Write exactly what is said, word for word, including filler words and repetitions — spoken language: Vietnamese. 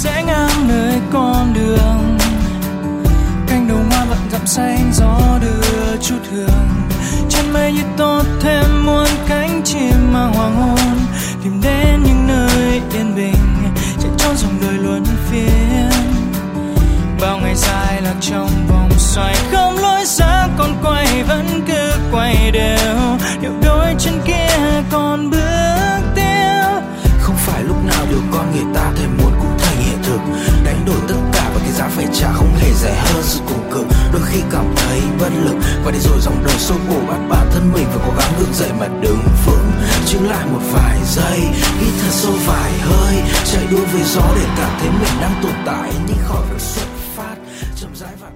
rẽ ngang nơi con đường. Cánh đồng hoa vẫn dặm xanh, gió đưa chút hương. Trên mây như tốt thêm muôn cánh chim mang hoàng hôn, tìm đến những nơi yên bình, chạy trốn dòng đời luân phiên. Bao ngày dài lạc trong vòng xoay, không lối ra còn quay vẫn cứ quay đều, điệu đôi chân kia còn bước tiếp. Không phải lúc nào điều con người ta thèm muốn cũng thành hiện thực, đánh đổi tất cả và cái giá phải trả không hề rẻ hơn sự cùng cực. Đôi khi cảm thấy bất lực và để rồi dòng đời xô bồ bắt bản thân mình phải cố gắng gượng dậy mà đứng vững. Chững lại một vài giây, hít thật sâu vài hơi, chạy đua với gió để cảm thấy mình đang tồn tại nhưng khỏi việc xuất phát chậm rãi và